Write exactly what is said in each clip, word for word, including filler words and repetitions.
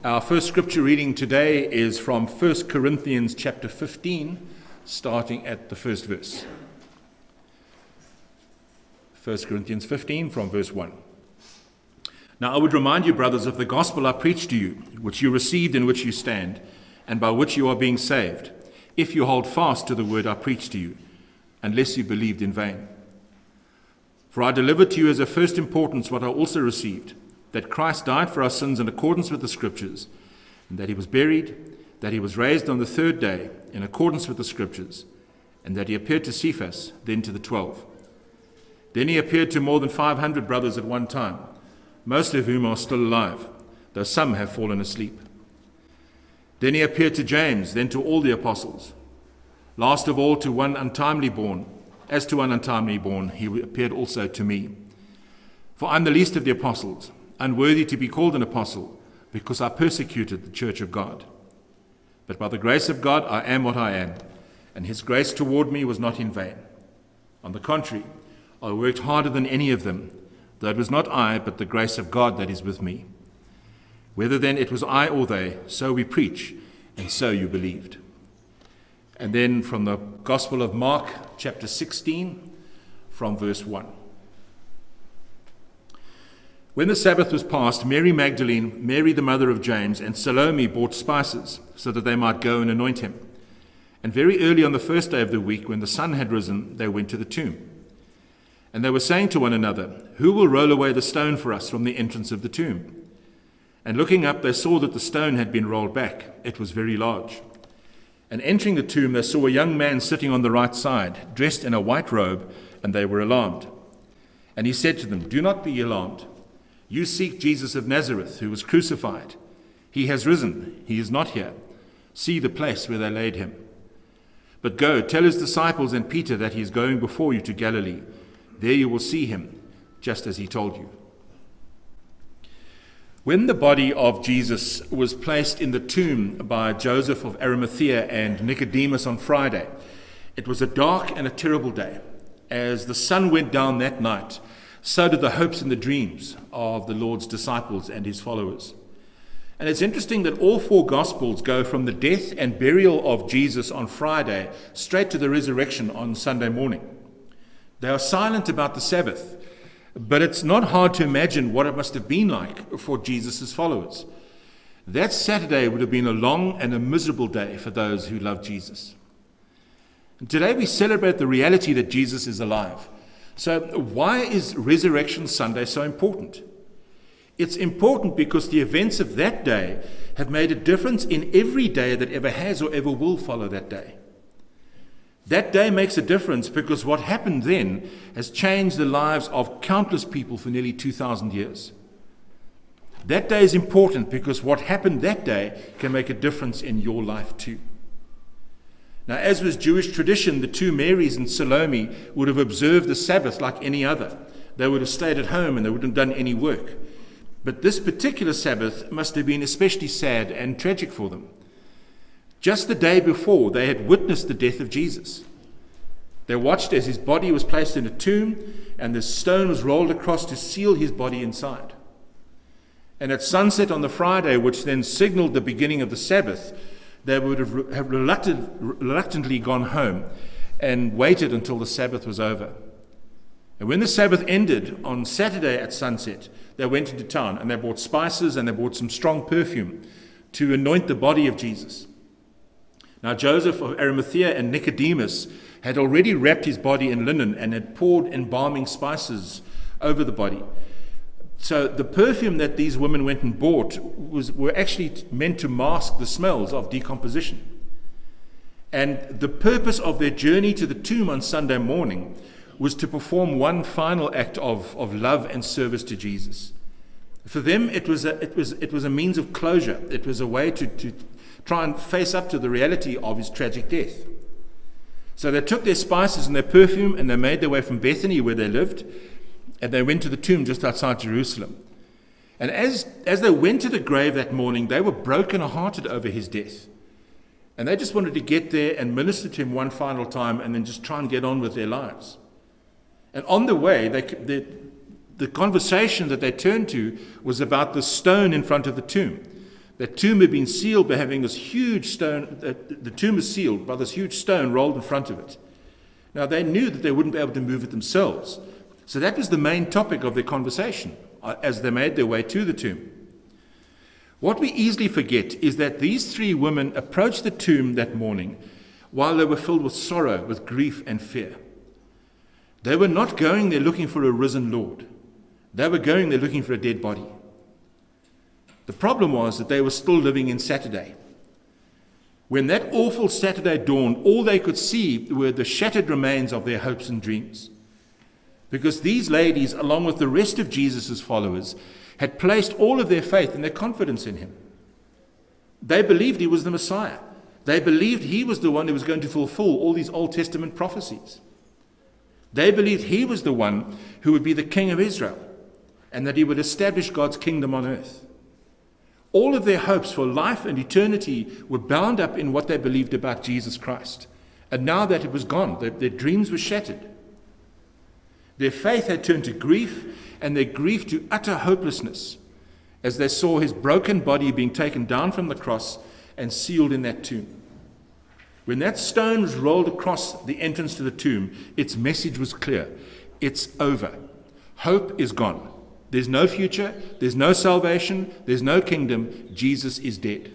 Our first scripture reading today is from First Corinthians chapter fifteen, starting at the first verse. First Corinthians fifteen from verse one. Now I would remind you, brothers, of the gospel I preached to you, which you received, in which you stand, and by which you are being saved, if you hold fast to the word I preached to you, unless you believed in vain. For I delivered to you as of first importance what I also received, that Christ died for our sins in accordance with the Scriptures, and that he was buried, that he was raised on the third day in accordance with the Scriptures, and that he appeared to Cephas, then to the twelve. Then he appeared to more than five hundred brothers at one time, most of whom are still alive, though some have fallen asleep. Then he appeared to James, then to all the apostles. Last of all to one untimely born. As to one untimely born, he appeared also to me. For I am the least of the apostles, unworthy to be called an apostle, because I persecuted the church of God. But by the grace of God I am what I am, and his grace toward me was not in vain. On the contrary, I worked harder than any of them, though it was not I, but the grace of God that is with me. Whether then it was I or they, so we preach, and so you believed. And then from the Gospel of Mark, chapter sixteen, from verse one. When the Sabbath was past, Mary Magdalene, Mary the mother of James, and Salome bought spices, so that they might go and anoint him. And very early on the first day of the week, when the sun had risen, they went to the tomb. And they were saying to one another, "Who will roll away the stone for us from the entrance of the tomb?" And looking up, they saw that the stone had been rolled back. It was very large. And entering the tomb, they saw a young man sitting on the right side, dressed in a white robe, and they were alarmed. And he said to them, "Do not be alarmed. You seek Jesus of Nazareth, who was crucified. He has risen. He is not here. See the place where they laid him. But go, tell his disciples and Peter that he is going before you to Galilee. There you will see him, just as he told you." When the body of Jesus was placed in the tomb by Joseph of Arimathea and Nicodemus on Friday, it was a dark and a terrible day. As the sun went down that night, so did the hopes and the dreams of the Lord's disciples and his followers. And it's interesting that all four Gospels go from the death and burial of Jesus on Friday straight to the resurrection on Sunday morning. They are silent about the Sabbath, but it's not hard to imagine what it must have been like for Jesus' followers. That Saturday would have been a long and a miserable day for those who love Jesus. And today we celebrate the reality that Jesus is alive. So why is Resurrection Sunday so important? It's important because the events of that day have made a difference in every day that ever has or ever will follow that day. That day makes a difference because what happened then has changed the lives of countless people for nearly two thousand years. That day is important because what happened that day can make a difference in your life too. Now, as was Jewish tradition, the two Marys and Salome would have observed the Sabbath like any other. They would have stayed at home and they wouldn't have done any work. But this particular Sabbath must have been especially sad and tragic for them. Just the day before, they had witnessed the death of Jesus. They watched as his body was placed in a tomb and the stone was rolled across to seal his body inside. And at sunset on the Friday, which then signaled the beginning of the Sabbath, they would have, have reluctant, reluctantly gone home and waited until the Sabbath was over. And when the Sabbath ended on Saturday at sunset, they went into town and they bought spices and they bought some strong perfume to anoint the body of Jesus. Now Joseph of Arimathea and Nicodemus had already wrapped his body in linen and had poured embalming spices over the body. So the perfume that these women went and bought was were actually meant to mask the smells of decomposition. And the purpose of their journey to the tomb on Sunday morning was to perform one final act of, of love and service to Jesus. For them, it was a, it was, it was a means of closure. It was a way to, to try and face up to the reality of his tragic death. So they took their spices and their perfume and they made their way from Bethany, where they lived, and they went to the tomb just outside Jerusalem. And as, as they went to the grave that morning, they were broken-hearted over his death. And they just wanted to get there and minister to him one final time and then just try and get on with their lives. And on the way, they, the, the conversation that they turned to was about the stone in front of the tomb. That tomb had been sealed by having this huge stone, the, the tomb is sealed by this huge stone rolled in front of it. Now, they knew that they wouldn't be able to move it themselves. So that was the main topic of their conversation as they made their way to the tomb. What we easily forget is that these three women approached the tomb that morning while they were filled with sorrow, with grief and fear. They were not going there looking for a risen Lord. They were going there looking for a dead body. The problem was that they were still living in Saturday. When that awful Saturday dawned, all they could see were the shattered remains of their hopes and dreams. Because these ladies, along with the rest of Jesus' followers, had placed all of their faith and their confidence in him. They believed he was the Messiah. They believed he was the one who was going to fulfill all these Old Testament prophecies. They believed he was the one who would be the King of Israel and that he would establish God's kingdom on earth. All of their hopes for life and eternity were bound up in what they believed about Jesus Christ. And now that it was gone, their, their dreams were shattered. Their faith had turned to grief, and their grief to utter hopelessness as they saw his broken body being taken down from the cross and sealed in that tomb. When that stone was rolled across the entrance to the tomb, its message was clear. It's over. Hope is gone. There's no future, there's no salvation, there's no kingdom. Jesus is dead.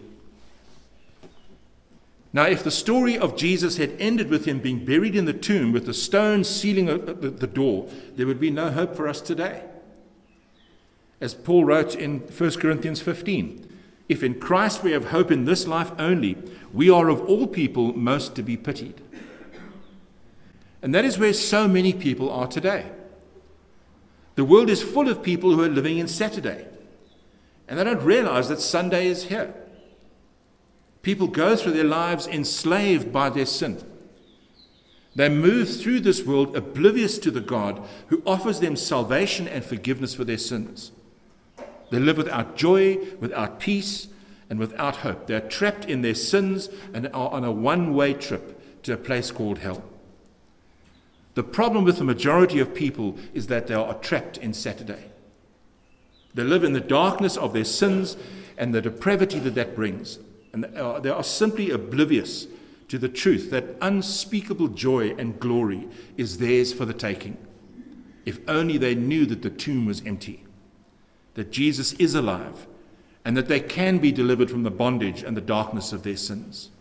Now, if the story of Jesus had ended with him being buried in the tomb with the stone sealing the door, there would be no hope for us today. As Paul wrote in First Corinthians fifteen, if in Christ we have hope in this life only, we are of all people most to be pitied. And that is where so many people are today. The world is full of people who are living in Saturday, and they don't realize that Sunday is here. People go through their lives enslaved by their sin. They move through this world oblivious to the God who offers them salvation and forgiveness for their sins. They live without joy, without peace, and without hope. They are trapped in their sins and are on a one-way trip to a place called hell. The problem with the majority of people is that they are trapped in Saturday. They live in the darkness of their sins and the depravity that that brings. And they are, they are simply oblivious to the truth that unspeakable joy and glory is theirs for the taking. If only they knew that the tomb was empty, that Jesus is alive, and that they can be delivered from the bondage and the darkness of their sins.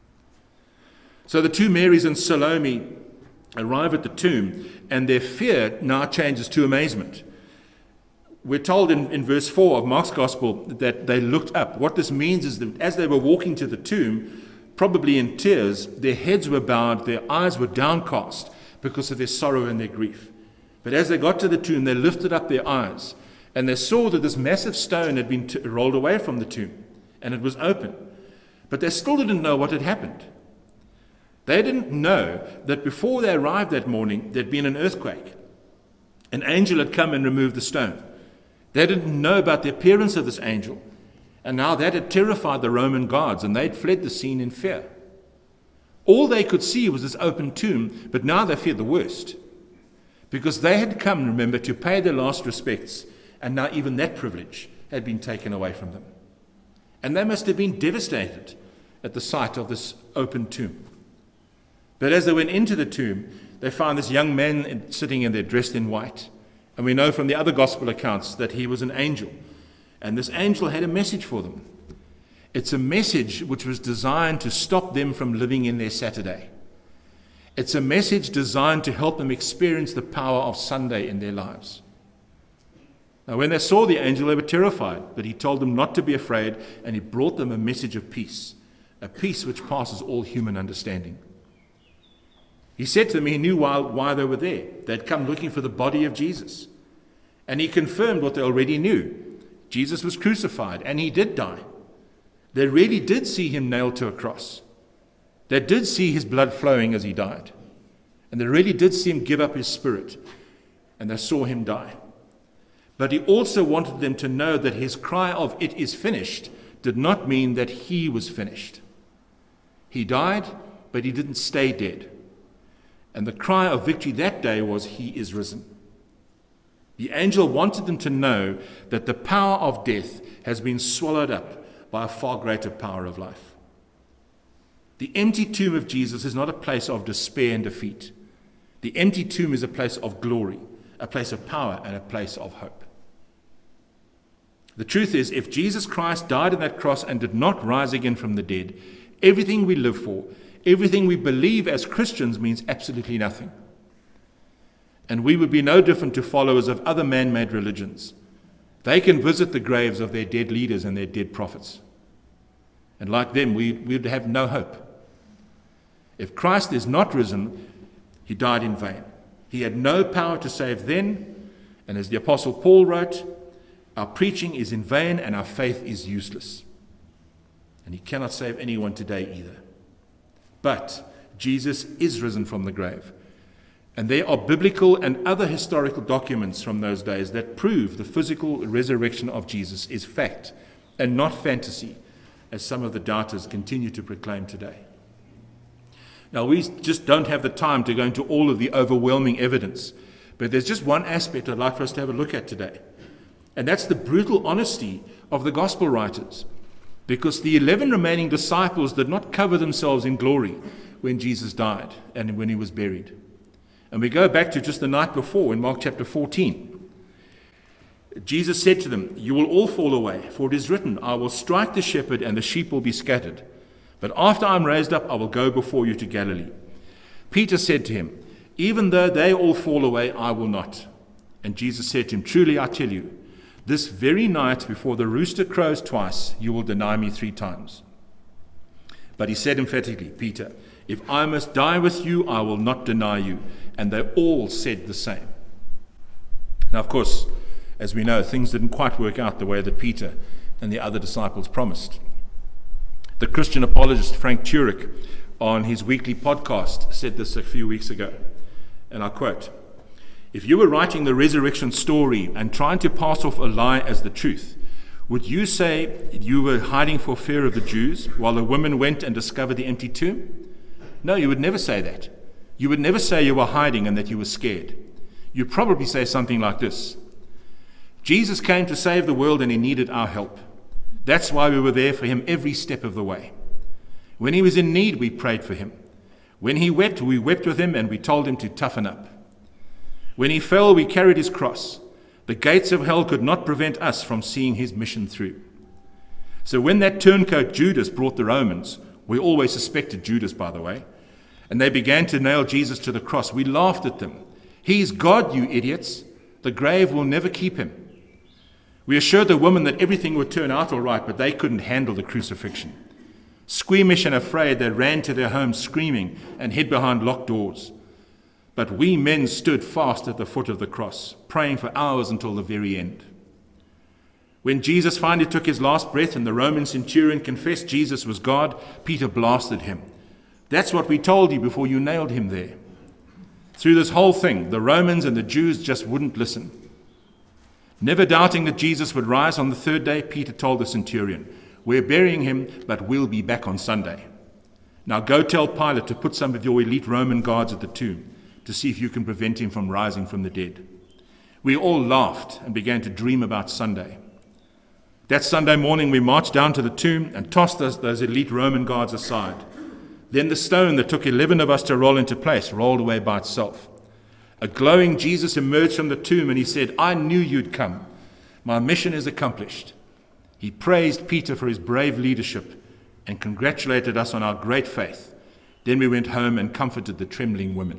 So the two Marys and Salome arrive at the tomb, and their fear now changes to amazement. We're told in, in verse four of Mark's Gospel that they looked up. What this means is that as they were walking to the tomb, probably in tears, their heads were bowed, their eyes were downcast because of their sorrow and their grief. But as they got to the tomb, they lifted up their eyes, and they saw that this massive stone had been t- rolled away from the tomb, and it was open. But they still didn't know what had happened. They didn't know that before they arrived that morning, there'd been an earthquake. An angel had come and removed the stone. They didn't know about the appearance of this angel. And now that had terrified the Roman guards, and they'd fled the scene in fear. All they could see was this open tomb, but now they feared the worst. Because they had come, remember, to pay their last respects, and now even that privilege had been taken away from them. And they must have been devastated at the sight of this open tomb. But as they went into the tomb, they found this young man sitting in there dressed in white. And we know from the other gospel accounts that he was an angel. And this angel had a message for them. It's a message which was designed to stop them from living in their Saturday. It's a message designed to help them experience the power of Sunday in their lives. Now, when they saw the angel, they were terrified, but he told them not to be afraid, and he brought them a message of peace, a peace which passes all human understanding. He said to them he knew why, why they were there. They'd come looking for the body of Jesus. And he confirmed what they already knew. Jesus was crucified, and he did die. They really did see him nailed to a cross. They did see his blood flowing as he died. And they really did see him give up his spirit. And they saw him die. But he also wanted them to know that his cry of "it is finished" did not mean that he was finished. He died, but he didn't stay dead. And the cry of victory that day was, "He is risen." The angel wanted them to know that the power of death has been swallowed up by a far greater power of life. The empty tomb of Jesus is not a place of despair and defeat. The empty tomb is a place of glory, a place of power, and a place of hope. The truth is, if Jesus Christ died on that cross and did not rise again from the dead, everything we live for, everything we believe as Christians means absolutely nothing. And we would be no different to followers of other man-made religions. They can visit the graves of their dead leaders and their dead prophets. And like them, we would have no hope. If Christ is not risen, he died in vain. He had no power to save then, and as the Apostle Paul wrote, our preaching is in vain and our faith is useless. And he cannot save anyone today either. But Jesus is risen from the grave. And there are biblical and other historical documents from those days that prove the physical resurrection of Jesus is fact and not fantasy, as some of the doubters continue to proclaim today. Now, we just don't have the time to go into all of the overwhelming evidence, but there's just one aspect I'd like for us to have a look at today. And that's the brutal honesty of the gospel writers, because the eleven remaining disciples did not cover themselves in glory when Jesus died and when he was buried. And we go back to just the night before in Mark chapter fourteen. Jesus said to them, "You will all fall away, for it is written, I will strike the shepherd and the sheep will be scattered. But after I am raised up, I will go before you to Galilee." Peter said to him, "Even though they all fall away, I will not." And Jesus said to him, "Truly I tell you, this very night before the rooster crows twice, you will deny me three times." But he said emphatically, "Peter, if I must die with you, I will not deny you." And they all said the same. Now, of course, as we know, things didn't quite work out the way that Peter and the other disciples promised. The Christian apologist Frank Turek, on his weekly podcast, said this a few weeks ago, and I quote, "If you were writing the resurrection story and trying to pass off a lie as the truth, would you say you were hiding for fear of the Jews while the women went and discovered the empty tomb? No, you would never say that. You would never say you were hiding and that you were scared. You'd probably say something like this: Jesus came to save the world and he needed our help. That's why we were there for him every step of the way. When he was in need, we prayed for him. When he wept, we wept with him and we told him to toughen up. When he fell, we carried his cross. The gates of hell could not prevent us from seeing his mission through. So when that turncoat Judas brought the Romans, we always suspected Judas, by the way, and they began to nail Jesus to the cross, we laughed at them. He's God, you idiots. The grave will never keep him. We assured the women that everything would turn out all right, but they couldn't handle the crucifixion. Squeamish and afraid, they ran to their homes screaming and hid behind locked doors. But we men stood fast at the foot of the cross, praying for hours until the very end. When Jesus finally took his last breath and the Roman centurion confessed Jesus was God, Peter blasted him. "That's what we told you before you nailed him there." Through this whole thing, the Romans and the Jews just wouldn't listen. Never doubting that Jesus would rise on the third day, Peter told the centurion, "We're burying him, but we'll be back on Sunday. Now go tell Pilate to put some of your elite Roman guards at the tomb to see if you can prevent him from rising from the dead." We all laughed and began to dream about Sunday. That Sunday morning, we marched down to the tomb and tossed those, those elite Roman guards aside. Then the stone that took eleven of us to roll into place rolled away by itself. A glowing Jesus emerged from the tomb and he said, "I knew you'd come. My mission is accomplished." He praised Peter for his brave leadership and congratulated us on our great faith. Then we went home and comforted the trembling women.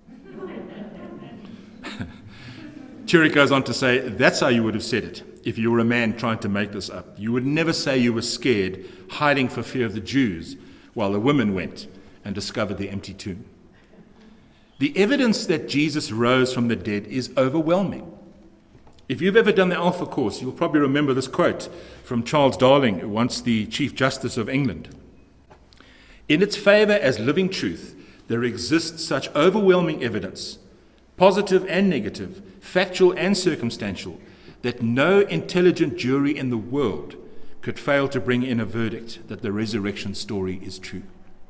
Turek goes on to say, that's how you would have said it if you were a man trying to make this up. You would never say you were scared, hiding for fear of the Jews, while the women went and discovered the empty tomb. The evidence that Jesus rose from the dead is overwhelming. If you've ever done the Alpha course, you'll probably remember this quote from Charles Darling, once the Chief Justice of England. "In its favor as living truth, there exists such overwhelming evidence, positive and negative, factual and circumstantial, that no intelligent jury in the world could fail to bring in a verdict that the resurrection story is true."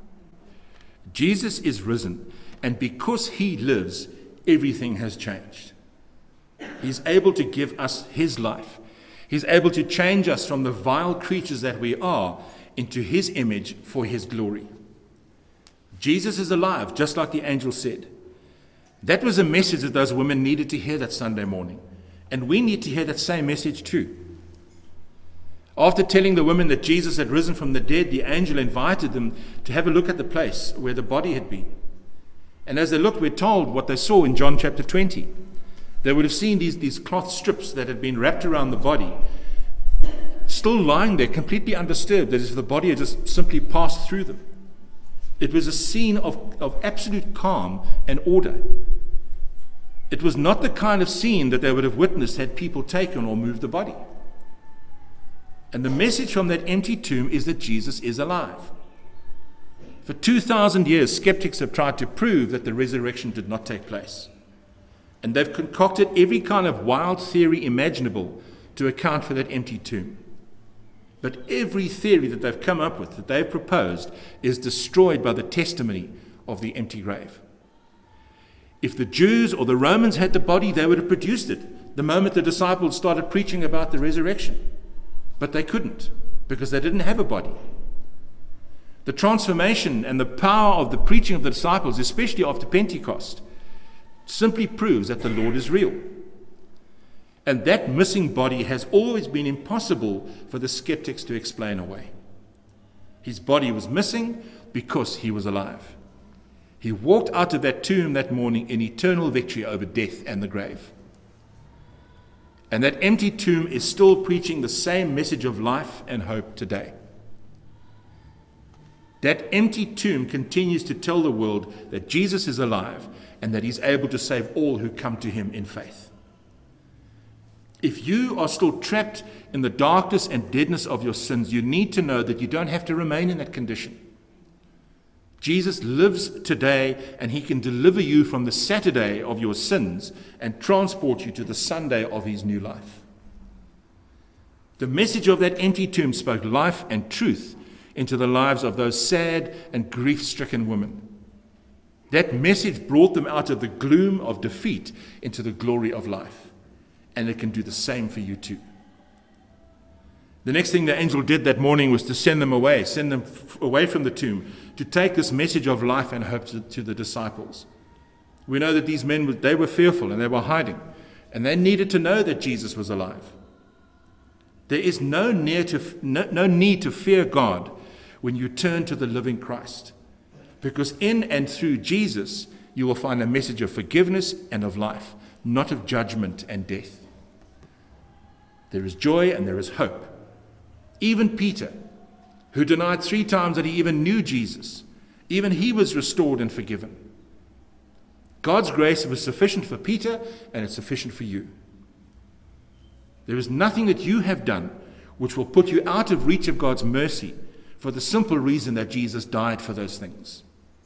Jesus is risen, and because he lives, everything has changed. He's able to give us his life. He's able to change us from the vile creatures that we are into his image for his glory. Jesus is alive, just like the angel said. That was a message that those women needed to hear that Sunday morning. And we need to hear that same message too. After telling the women that Jesus had risen from the dead, the angel invited them to have a look at the place where the body had been. And as they looked, we're told what they saw in John chapter twenty. They would have seen these, these cloth strips that had been wrapped around the body, still lying there, completely undisturbed, as if the body had just simply passed through them. It was a scene of, of absolute calm and order. It was not the kind of scene that they would have witnessed had people taken or moved the body. And the message from that empty tomb is that Jesus is alive. For two thousand years, skeptics have tried to prove that the resurrection did not take place. And they've concocted every kind of wild theory imaginable to account for that empty tomb. But every theory that they've come up with, that they've proposed, is destroyed by the testimony of the empty grave. If the Jews or the Romans had the body, they would have produced it the moment the disciples started preaching about the resurrection. But they couldn't, because they didn't have a body. The transformation and the power of the preaching of the disciples, especially after Pentecost, simply proves that the Lord is real. And that missing body has always been impossible for the skeptics to explain away. His body was missing because he was alive. He walked out of that tomb that morning in eternal victory over death and the grave. And that empty tomb is still preaching the same message of life and hope today. That empty tomb continues to tell the world that Jesus is alive and that he's able to save all who come to him in faith. If you are still trapped in the darkness and deadness of your sins, you need to know that you don't have to remain in that condition. Jesus lives today, and he can deliver you from the Saturday of your sins and transport you to the Sunday of his new life. The message of that empty tomb spoke life and truth into the lives of those sad and grief-stricken women. That message brought them out of the gloom of defeat into the glory of life. And it can do the same for you too. The next thing the angel did that morning was to send them away, send them f- away from the tomb, to take this message of life and hope to, to the disciples. We know that these men, they were fearful and they were hiding, and they needed to know that Jesus was alive. There is no, near to, no, no need to fear God when you turn to the living Christ, because in and through Jesus, you will find a message of forgiveness and of life, not of judgment and death. There is joy and there is hope. Even Peter, who denied three times that he even knew Jesus, even he was restored and forgiven. God's grace was sufficient for Peter, and it's sufficient for you. There is nothing that you have done which will put you out of reach of God's mercy, for the simple reason that Jesus died for those things.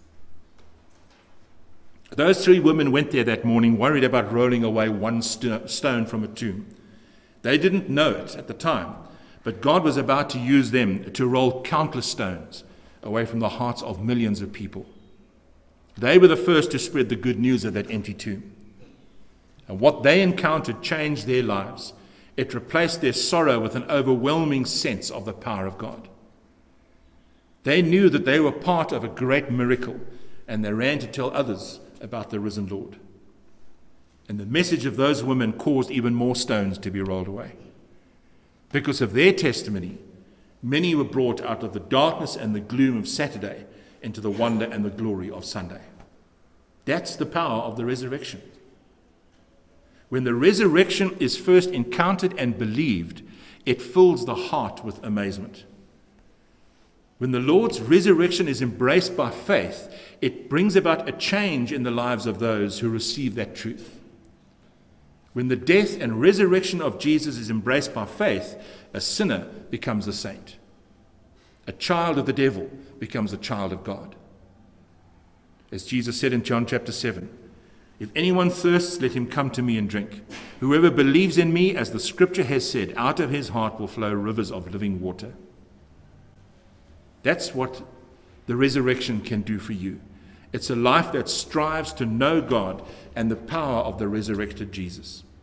Those three women went there that morning worried about rolling away one st- stone from a tomb. They didn't know it at the time, but God was about to use them to roll countless stones away from the hearts of millions of people. They were the first to spread the good news of that empty tomb. And what they encountered changed their lives. It replaced their sorrow with an overwhelming sense of the power of God. They knew that they were part of a great miracle, and they ran to tell others about the risen Lord. And the message of those women caused even more stones to be rolled away. Because of their testimony, many were brought out of the darkness and the gloom of Saturday into the wonder and the glory of Sunday. That's the power of the resurrection. When the resurrection is first encountered and believed, it fills the heart with amazement. When the Lord's resurrection is embraced by faith, it brings about a change in the lives of those who receive that truth. When the death and resurrection of Jesus is embraced by faith, a sinner becomes a saint. A child of the devil becomes a child of God. As Jesus said in John chapter seven, "If anyone thirsts, let him come to me and drink. Whoever believes in me, as the scripture has said, out of his heart will flow rivers of living water." That's what the resurrection can do for you. It's a life that strives to know God and the power of the resurrected Jesus.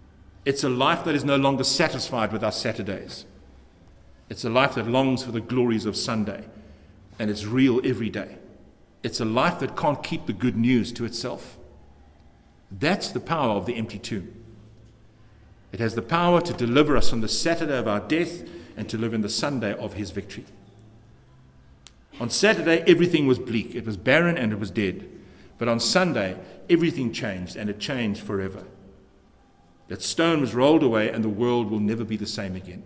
It's a life that is no longer satisfied with our Saturdays. It's a life that longs for the glories of Sunday, and it's real every day. It's a life that can't keep the good news to itself. That's the power of the empty tomb. It has the power to deliver us from the Saturday of our death and to live in the Sunday of his victory. On Saturday, everything was bleak. It was barren and it was dead. But on Sunday, everything changed, and it changed forever. That stone was rolled away, and the world will never be the same again.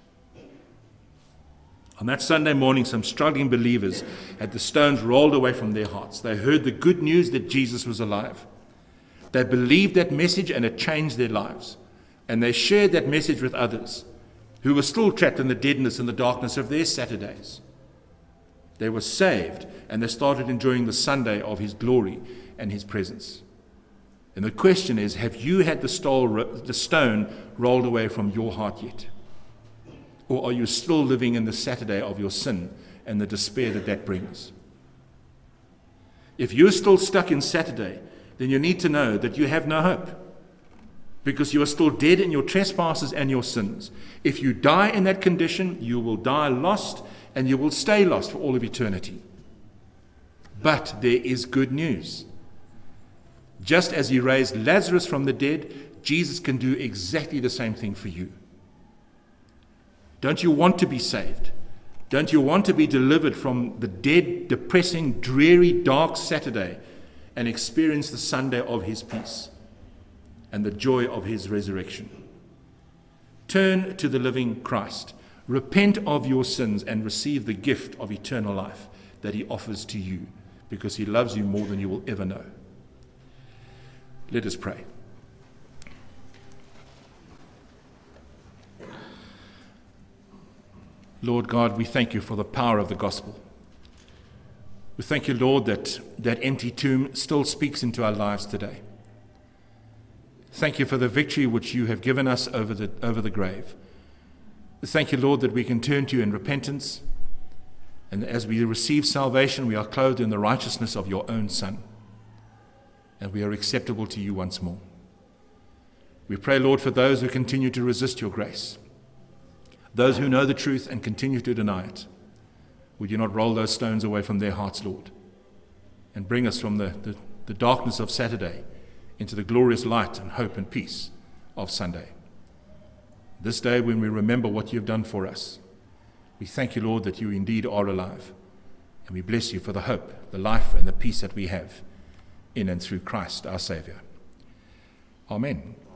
On that Sunday morning, some struggling believers had the stones rolled away from their hearts. They heard the good news that Jesus was alive. They believed that message, and it changed their lives. And they shared that message with others who were still trapped in the deadness and the darkness of their Saturdays. They were saved, and they started enjoying the Sunday of his glory and his presence. And the question is, have you had the stone rolled away from your heart yet? Or are you still living in the Saturday of your sin and the despair that that brings? If you're still stuck in Saturday, then you need to know that you have no hope, because you are still dead in your trespasses and your sins. If you die in that condition, you will die lost, and you will stay lost for all of eternity. But there is good news. Just as he raised Lazarus from the dead, Jesus can do exactly the same thing for you. Don't you want to be saved? Don't you want to be delivered from the dead, depressing, dreary, dark Saturday and experience the Sunday of his peace and the joy of his resurrection? Turn to the living Christ. Repent of your sins and receive the gift of eternal life that he offers to you, because he loves you more than you will ever know. Let us pray. Lord God, we thank you for the power of the gospel. We thank you, Lord, that that empty tomb still speaks into our lives today. Thank you for the victory which you have given us over the, over the grave. Thank you, Lord, that we can turn to you in repentance, and as we receive salvation, we are clothed in the righteousness of your own Son, and we are acceptable to you once more. We pray, Lord, for those who continue to resist your grace, those who know the truth and continue to deny it. Would you not roll those stones away from their hearts, Lord, and bring us from the, the, the darkness of Saturday into the glorious light and hope and peace of Sunday. This day, when we remember what you have done for us, we thank you, Lord, that you indeed are alive, and we bless you for the hope, the life, and the peace that we have in and through Christ our Savior. Amen.